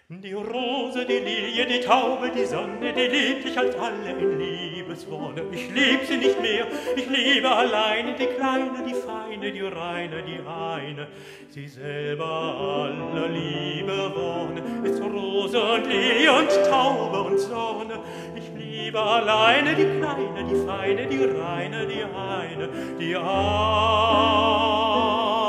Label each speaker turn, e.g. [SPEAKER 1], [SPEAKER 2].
[SPEAKER 1] Die Rose, die Lilie, die Taube, die Sonne, die liebt ich halt alle in Liebeswonne. Ich lieb sie nicht mehr, ich liebe alleine die Kleine, die Feine, die Reine, die eine. Sie selber aller Liebe Wonne ist Rose und Lilie und Taube und Sonne. Ich liebe alleine die Kleine, die Feine, die Reine, die eine, die eine.